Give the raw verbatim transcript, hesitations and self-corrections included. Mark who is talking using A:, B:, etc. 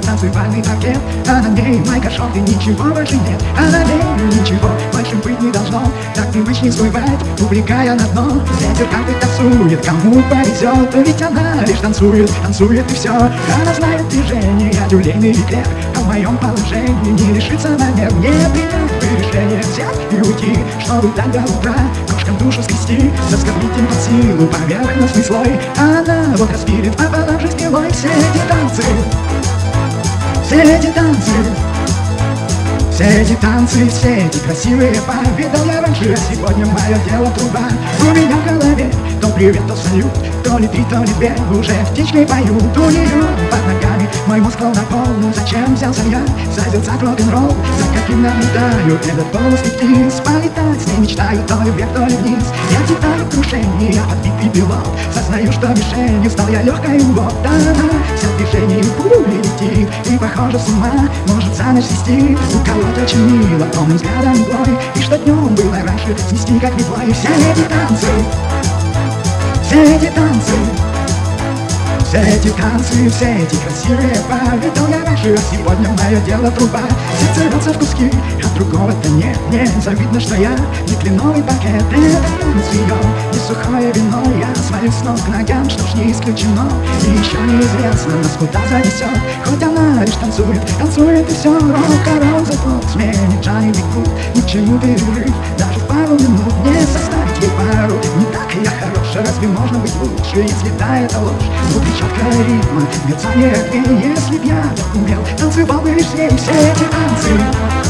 A: танцевальный паркет, а на ней майка, шорты, ничего больше нет. А на ней ничего больше быть не должно. Так привычней свой вайб, увлекая на дно. Ветер как бы танцует, кому повезет, ведь она лишь танцует, танцует и все. Она знает движение, тюлейный эклер, а в моем положении не решится намер. Не принять бы решение взять и уйти, чтобы так до утра кошкам душу скрести. Заскоблить им под силу поверхностный слой, а она вот распилит пополам жизнь белой. Все эти танцы, все эти танцы, все эти танцы, все эти красивые пары видел я раньше, а сегодня мое дело труба. У меня в голове то привет, то салют, то ли три, то ли две, уже птички поют. У нее под ногами мой мозг на полную. Зачем взялся я за зерцак рок-н-ролл? За каким наблюдаю этот полностью птиц? Полетать с ней мечтаю, то ли вверх, то ли вниз. Я титаю крушение, я подбитый пилот. Сознаю, что мишенью стал я легкой, вот она вся в движении пули летит. И похоже с ума может за ночь свести. Уколоть очень мило, томным взглядом мглой. И что днем было раньше, снести как метлой. Все эти танцы, все эти танцы, все эти танцы, все эти красивые пары видел я раньше, а сегодня мое дело труба. Сердце рвется в куски, а другого-то нет, нет. Завидно, что я не кленовый пакет. Это танцуем, не сухое вино. Я свалюсь с ног к ногам, что ж не исключено. И еще неизвестно, нас куда занесет. Хоть она лишь танцует, танцует и все. Рок-н-ролл зато сменит Джонни Би Гуд. Ни к чему перерыв, даже в пару минут не составить ей пару. Не так я хороша, разве можно быть лучше, если да, это ложь? Внутри четкого ритма, мерцание огней. Если б я так умел, танцевал бы лишь с ней. Все эти танцы,